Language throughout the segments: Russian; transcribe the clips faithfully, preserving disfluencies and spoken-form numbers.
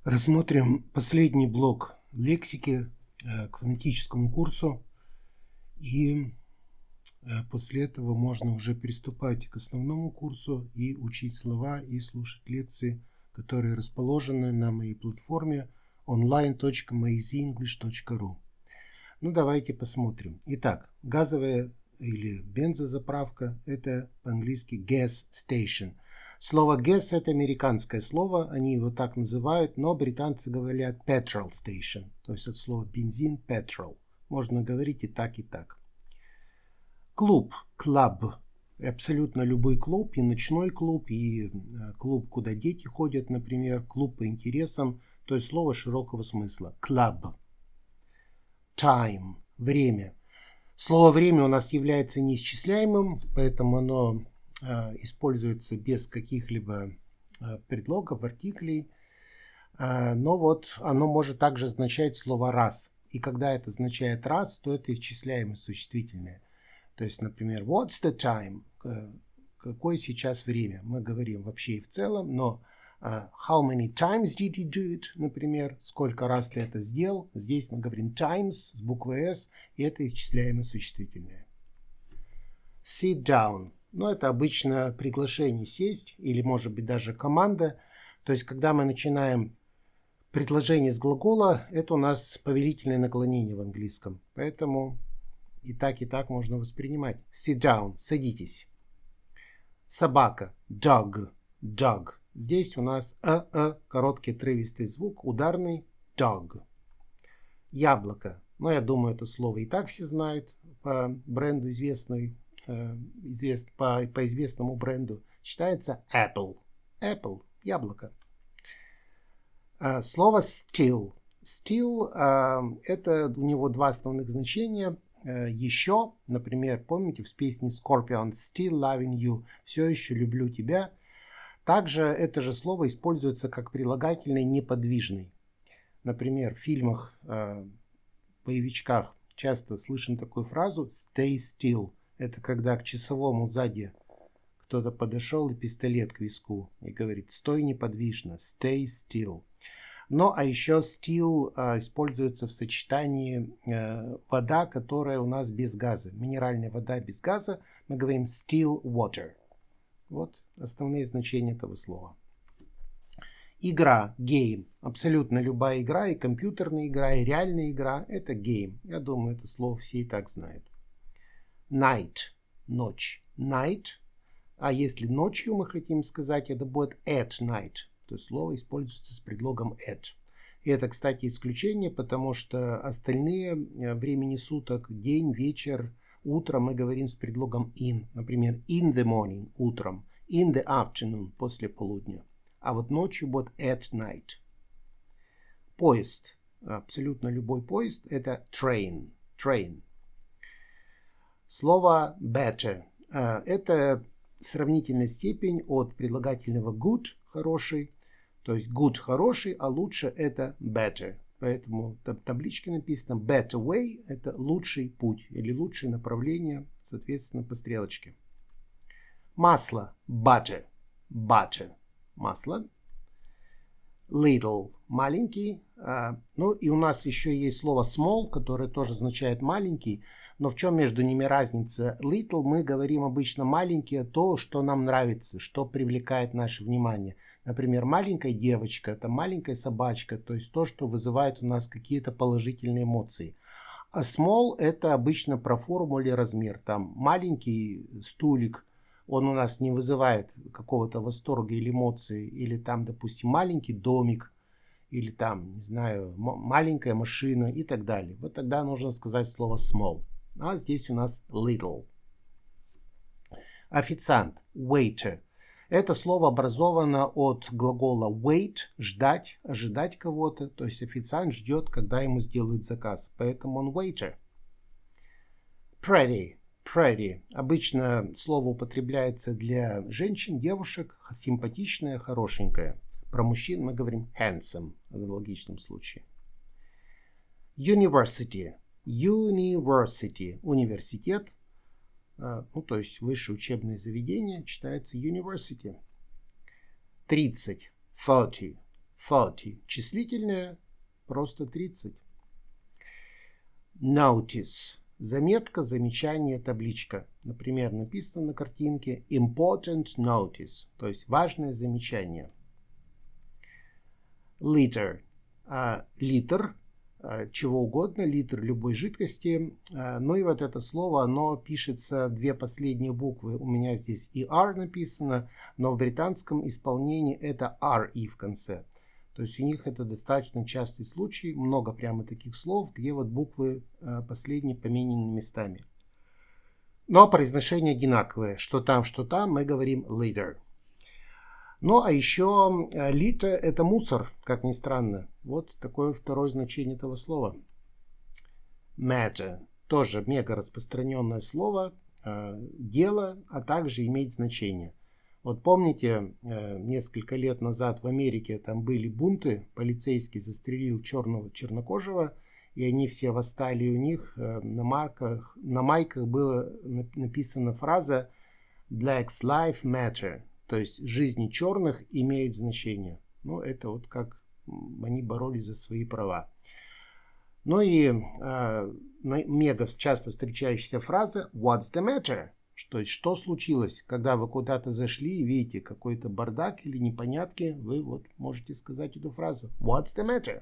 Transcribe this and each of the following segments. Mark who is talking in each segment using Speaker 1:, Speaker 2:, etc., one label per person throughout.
Speaker 1: Рассмотрим последний блок лексики э, к фонетическому курсу, и э, после этого можно уже приступать к основному курсу и учить слова и слушать лекции, которые расположены на моей платформе онлайн точка мейзинглиш точка ру. Ну, давайте посмотрим. Итак, газовая или бензозаправка – это по-английски gas station. Слово gas – это американское слово, они его так называют, но британцы говорят petrol station, то есть от слова бензин – petrol. Можно говорить и так, и так. Клуб – club. Абсолютно любой клуб, и ночной клуб, и клуб, куда дети ходят, например, клуб по интересам, то есть слово широкого смысла. Club. Time – время. Слово «время» у нас является неисчисляемым, поэтому оно э, используется без каких-либо э, предлогов, артиклей. Э, но вот оно может также означать слово «раз». И когда это означает «раз», то это исчисляемое существительное. То есть, например, what's the time? Какое сейчас время? Мы говорим вообще и в целом, но uh, how many times did you do it? Например, сколько раз ты это сделал? Здесь мы говорим times с буквой S, и это исчисляемое существительное. Sit down. Ну, это обычно приглашение сесть, или может быть даже команда. То есть, когда мы начинаем предложение с глагола, это у нас повелительное наклонение в английском. Поэтому и так, и так можно воспринимать. Sit down. Садитесь. Собака. Dog. Dog. Здесь у нас «э», «э», короткий отрывистый звук, ударный dog. Яблоко. Ну, я думаю, это слово и так все знают по бренду известной, э, извест, по, по известному бренду. Читается apple. Apple. Яблоко. Э, слово still. Still э, это у него два основных значения. Э, еще, например, помните в песне Scorpions Still Loving You. Все еще люблю тебя. Также это же слово используется как прилагательное неподвижный. Например, в фильмах, э, боевичках часто слышим такую фразу stay still. Это когда к часовому сзади кто-то подошел и пистолет к виску и говорит стой неподвижно, stay still. Ну а еще still э, используется в сочетании э, вода, которая у нас без газа. Минеральная вода без газа. Мы говорим still water. Вот основные значения этого слова. Игра, game. Абсолютно любая игра, и компьютерная игра, и реальная игра – это game. Я думаю, это слово все и так знают. Night, ночь. Night, а если ночью мы хотим сказать, это будет at night. То есть слово используется с предлогом at. И это, кстати, исключение, потому что остальные времени суток, день, вечер, утром мы говорим с предлогом in. Например, in the morning, утром. In the afternoon, после полудня. А вот ночью будет at night. Поезд. Абсолютно любой поезд – это train. Train. Слово better. Это сравнительная степень от прилагательного good – хороший. То есть good – хороший, а лучше – это better. Поэтому в табличке написано better way – это лучший путь или лучшее направление, соответственно, по стрелочке. Масло – butter. Butter. Масло. Little – маленький. А, ну и у нас еще есть слово small, которое тоже означает маленький. Но в чем между ними разница? Little мы говорим обычно маленький, то, что нам нравится, что привлекает наше внимание. Например, маленькая девочка – это маленькая собачка, то есть то, что вызывает у нас какие-то положительные эмоции. А small – это обычно про форму или размер. Там маленький стулик, он у нас не вызывает какого-то восторга или эмоций. Или там, допустим, маленький домик, или там, не знаю, маленькая машина и так далее. Вот тогда нужно сказать слово small. А здесь у нас little. Официант – waiter. Это слово образовано от глагола wait – ждать, ожидать кого-то. То есть официант ждет, когда ему сделают заказ. Поэтому он waiter. Pretty. Pretty. Обычно слово употребляется для женщин, девушек. Симпатичная, хорошенькая. Про мужчин мы говорим handsome в аналогичном случае. University. University. Университет. Ну, то есть высшее учебное заведение читается university. тридцать. thirty. thirty. Числительное просто тридцать. Notice. Заметка, замечание, табличка. Например, написано на картинке important notice, то есть важное замечание. Liter. А, литр, а, чего угодно, литр любой жидкости. А, ну и вот это слово, оно пишется, две последние буквы. У меня здесь и R написано, но в британском исполнении это ар и в конце. То есть у них это достаточно частый случай, много прямо таких слов, где вот буквы э, последние поменены местами. Но произношение одинаковое. Что там, что там, мы говорим liter. Ну, а еще э, liter это мусор, как ни странно. Вот такое второе значение этого слова. Matter. Тоже мега распространенное слово. Э, дело, а также имеет значение. Вот помните, несколько лет назад в Америке там были бунты, полицейский застрелил черного чернокожего, и они все восстали, и у них на марках, на майках была написана фраза Black's Life Matter, то есть жизни черных имеют значение. Ну, это вот как они боролись за свои права. Ну и э, мега часто встречающаяся фраза What's the matter? То есть, что случилось, когда вы куда-то зашли и видите какой-то бардак или непонятки, вы вот можете сказать эту фразу. What's the matter?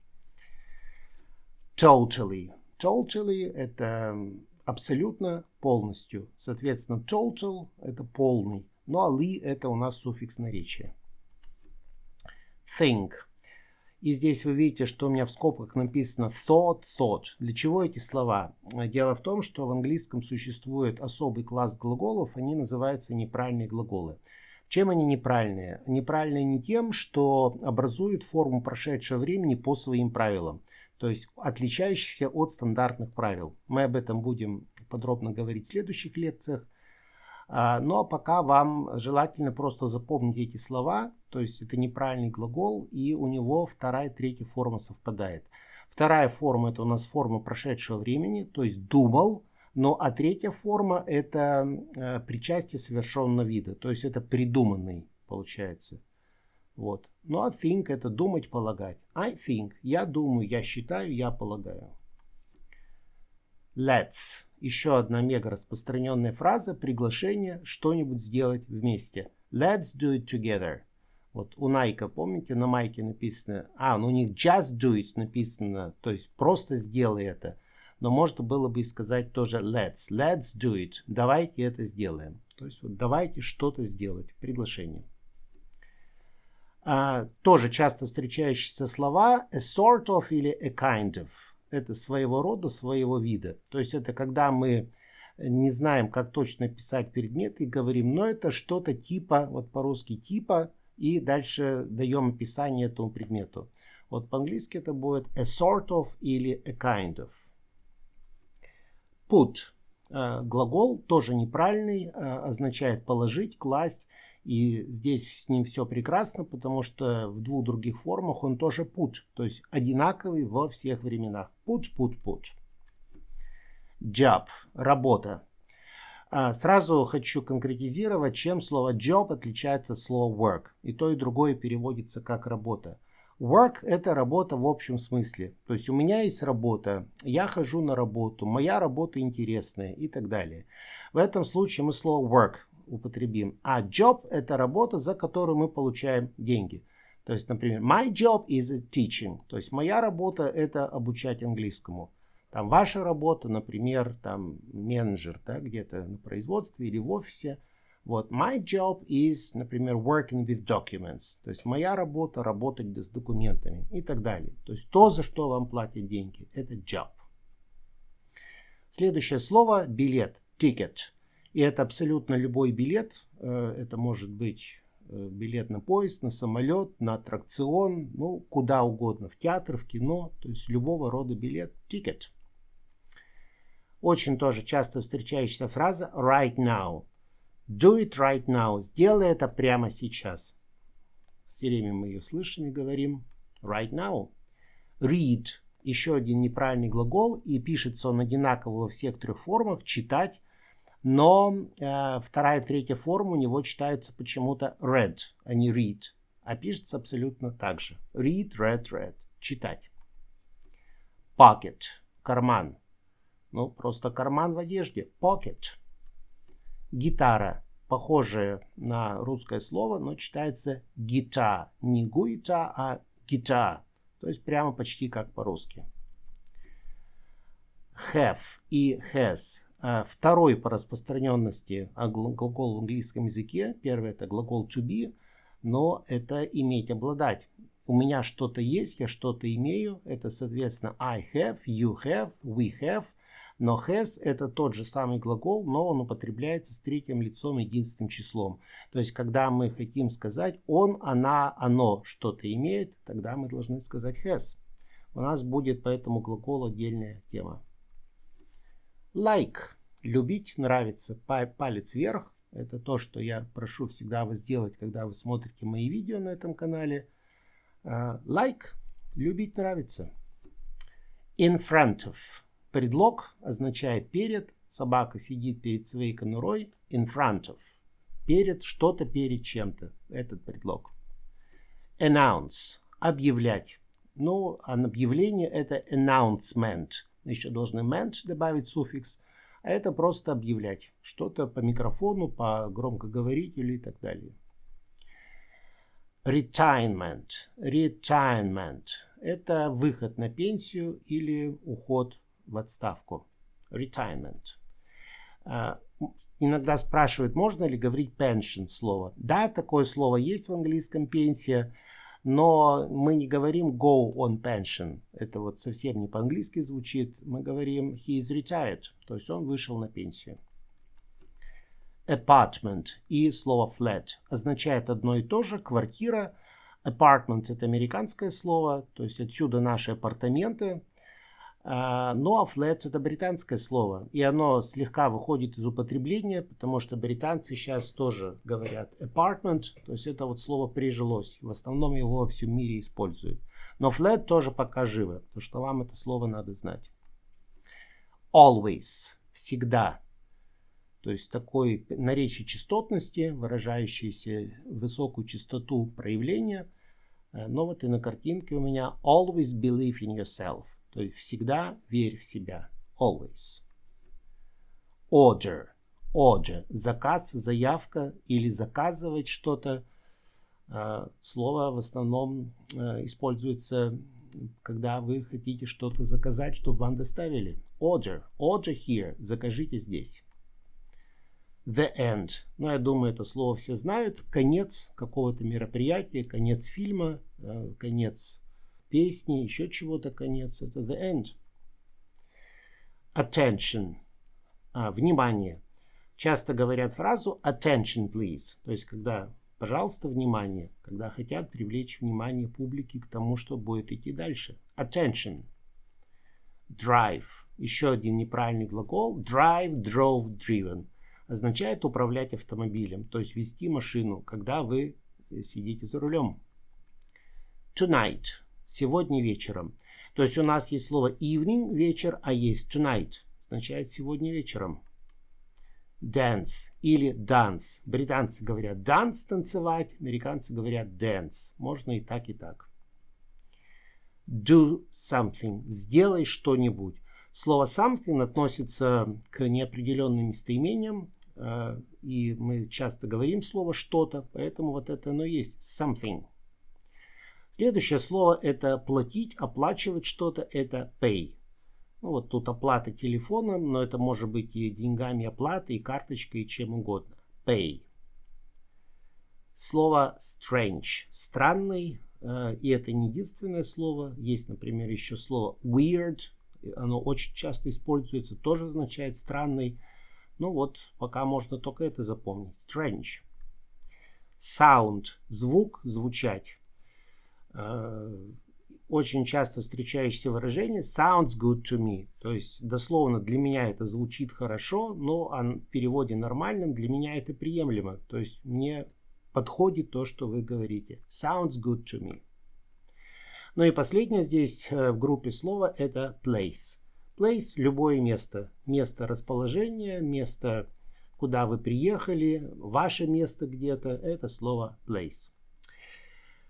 Speaker 1: Totally. Totally – это абсолютно, полностью. Соответственно, total – это полный. Ну, а ли – это у нас суффикс наречия. Think. И здесь вы видите, что у меня в скобках написано thought, thought. Для чего эти слова? Дело в том, что в английском существует особый класс глаголов, они называются неправильные глаголы. Чем они неправильные? Неправильные не тем, что образуют форму прошедшего времени по своим правилам, то есть отличающихся от стандартных правил. Мы об этом будем подробно говорить в следующих лекциях. Но пока вам желательно просто запомнить эти слова, то есть это неправильный глагол, и у него вторая и третья форма совпадает. Вторая форма – это у нас форма прошедшего времени, то есть думал, но а третья форма – это э, причастие совершенного вида, то есть это придуманный получается. Вот. Ну а think – это думать, полагать. I think – я думаю, я считаю, я полагаю. Let's. Еще одна мега распространенная фраза, приглашение что-нибудь сделать вместе. Let's do it together. Вот у Nike, помните, на майке написано, а, ну у них just do it написано, то есть просто сделай это. Но можно было бы и сказать тоже let's. Let's do it. Давайте это сделаем. То есть вот давайте что-то сделать. Приглашение. А, тоже часто встречающиеся слова a sort of или a kind of. Это своего рода, своего вида. То есть это когда мы не знаем, как точно писать предметы, и говорим, но это что-то типа, вот по-русски типа, и дальше даем описание этому предмету. Вот по-английски это будет a sort of или a kind of. Put. Глагол тоже неправильный, означает положить, класть. И здесь с ним все прекрасно, потому что в двух других формах он тоже put, то есть одинаковый во всех временах. Put, put, put. Job. Работа. Сразу хочу конкретизировать, чем слово job отличается от слова work. И то, и другое переводится как работа. Work – это работа в общем смысле. То есть у меня есть работа, я хожу на работу, моя работа интересная и так далее. В этом случае мы слово work употребим. А job – это работа, за которую мы получаем деньги. То есть, например, my job is teaching. То есть моя работа – это обучать английскому. Там ваша работа, например, там менеджер, да, где-то на производстве или в офисе. Вот, my job is, например, working with documents. То есть моя работа – работать с документами и так далее. То есть то, за что вам платят деньги – это job. Следующее слово – билет, ticket. И это абсолютно любой билет. Это может быть билет на поезд, на самолет, на аттракцион, ну, куда угодно, в театр, в кино. То есть любого рода билет, ticket. Очень тоже часто встречающаяся фраза right now. Do it right now. Сделай это прямо сейчас. Все время мы ее слышим и говорим right now. Read. Еще один неправильный глагол. И пишется он одинаково во всех трех формах. Читать. Но э, вторая и третья форма у него читаются почему-то read, а не read. а пишется абсолютно так же. Read, read, read. Читать. Pocket. Карман. Ну, просто карман в одежде. Pocket. Гитара. Похожее на русское слово, но читается гита. Не гуита, а гита. То есть прямо почти как по-русски. Have и has. Второй по распространенности глагол в английском языке. Первый это глагол to be, но это иметь, обладать. У меня что-то есть, я что-то имею. Это, соответственно, I have, you have, we have. Но has это тот же самый глагол, но он употребляется с третьим лицом единственным числом. То есть, когда мы хотим сказать он, она, оно что-то имеет, тогда мы должны сказать has. У нас будет по этому глаголу отдельная тема. Like. Любить, нравится. Палец вверх. Это то, что я прошу всегда вас сделать, когда вы смотрите мои видео на этом канале. Uh, like. Любить, нравится. In front of. Предлог означает перед. Собака сидит перед своей конурой. In front of. Перед, что-то перед чем-то. Этот предлог. Announce. Объявлять. Ну, а объявление это announcement. Еще должны ment добавить суффикс. А это просто объявлять. Что-то по микрофону, по громкоговорителю и так далее. Retirement. Retirement. Это выход на пенсию или уход в отставку. Retirement. Uh, иногда спрашивают, можно ли говорить pension слово. Да, такое слово есть в английском, пенсия, но мы не говорим go on pension. Это вот совсем не по-английски звучит. Мы говорим he is retired, то есть он вышел на пенсию. Apartment и слово flat означает одно и то же, квартира. Apartment это американское слово, то есть отсюда наши апартаменты. Uh, ну а flat это британское слово, и оно слегка выходит из употребления, потому что британцы сейчас тоже говорят apartment, то есть это вот слово прижилось, в основном его во всем мире используют. Но flat тоже пока живо, потому что вам это слово надо знать. Always, всегда, то есть такой наречие частотности, выражающееся высокую частоту проявления, но вот и на картинке у меня always believe in yourself. То есть всегда верь в себя. Always. Order. Order. Заказ, заявка или заказывать что-то. Слово в основном используется, когда вы хотите что-то заказать, чтобы вам доставили. Order. Order here. Закажите здесь. The end. Ну, я думаю, это слово все знают. Конец какого-то мероприятия, конец фильма, конец песни, еще чего-то конец. Это the end. Attention. А, внимание. Часто говорят фразу attention please. То есть, когда, пожалуйста, внимание. Когда хотят привлечь внимание публики к тому, что будет идти дальше. Attention. Drive. Еще один неправильный глагол. Drive, drove, driven. Означает управлять автомобилем. То есть, вести машину, когда вы сидите за рулем. Tonight. Сегодня вечером. То есть у нас есть слово evening, вечер, а есть tonight. Означает сегодня вечером. Dance или dance. Британцы говорят dance, танцевать. Американцы говорят dance. Можно и так, и так. Do something. Сделай что-нибудь. Слово something относится к неопределенным местоимениям. И мы часто говорим слово что-то. Поэтому вот это оно и есть something. Следующее слово это платить, оплачивать что-то, это pay. Ну вот тут оплата телефоном, но это может быть и деньгами оплата, и карточкой, и чем угодно. Pay. Слово strange. Странный, и это не единственное слово. Есть, например, еще слово weird. Оно очень часто используется, тоже означает странный. Ну вот, пока можно только это запомнить. Strange. Sound. Звук, звучать. Очень часто встречающееся выражение sounds good to me. То есть дословно для меня это звучит хорошо, но в переводе нормальном для меня это приемлемо. То есть мне подходит то, что вы говорите. Sounds good to me. Ну и последнее здесь в группе слова это place. Place – любое место. Место расположения, место, куда вы приехали, ваше место где-то – это слово place.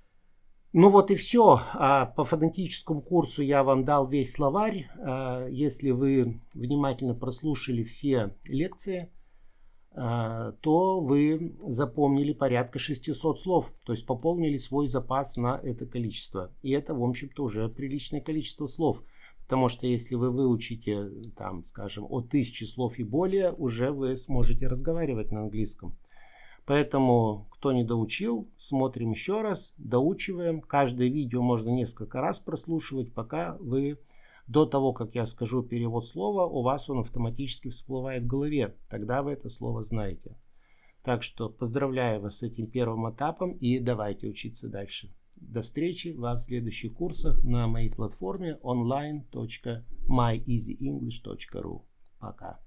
Speaker 1: Ну вот и все. По фонетическому курсу я вам дал весь словарь. Если вы внимательно прослушали все лекции, то вы запомнили порядка шестисот слов. То есть пополнили свой запас на это количество. И это, в общем-то, уже приличное количество слов. Потому что если вы выучите, там, скажем, от тысячи слов и более, уже вы сможете разговаривать на английском. Поэтому, кто не доучил, смотрим еще раз, доучиваем. Каждое видео можно несколько раз прослушивать, пока вы, до того, как я скажу перевод слова, у вас он автоматически всплывает в голове. Тогда вы это слово знаете. Так что поздравляю вас с этим первым этапом и давайте учиться дальше. До встречи в следующих курсах на моей платформе онлайн точка май изи инглиш точка ру. Пока.